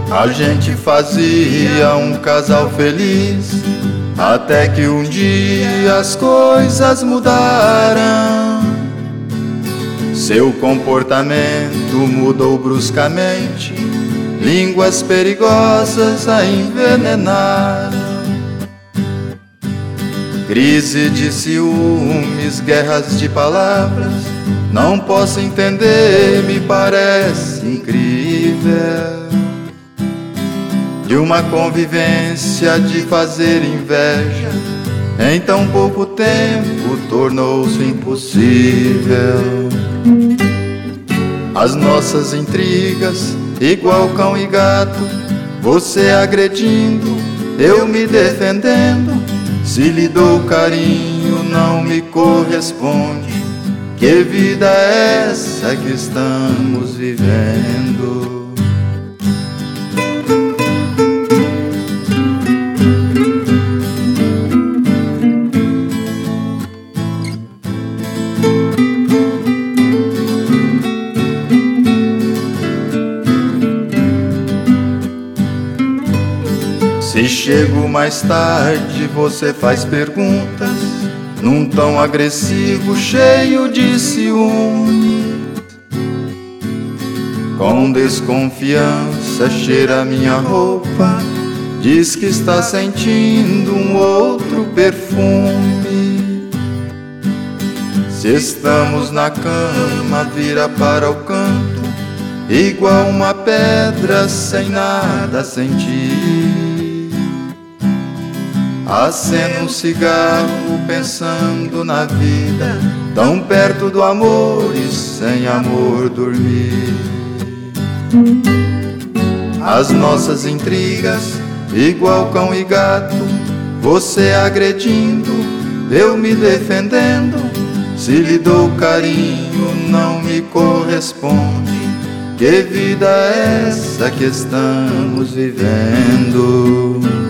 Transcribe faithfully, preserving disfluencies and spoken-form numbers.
A gente fazia um casal feliz, até que um dia as coisas mudaram. Seu comportamento mudou bruscamente, línguas perigosas a envenenaram. Crise de ciúmes, guerras de palavras, não posso entender, me parece incrível. De uma convivência de fazer inveja, em tão pouco tempo tornou-se impossível. As nossas intrigas, igual cão e gato, você agredindo, eu me defendendo. Se lhe dou carinho, não me corresponde. Que vida é essa que estamos vivendo? Se chego mais tarde, você faz perguntas num tom agressivo, cheio de ciúme. Com desconfiança cheira minha roupa, diz que está sentindo um outro perfume. Se estamos na cama, vira para o canto, igual uma pedra sem nada a sentir. Acendo um cigarro pensando na vida, tão perto do amor e sem amor dormir. As nossas intrigas, igual cão e gato, você agredindo, eu me defendendo. Se lhe dou carinho, não me corresponde. Que vida é essa que estamos vivendo?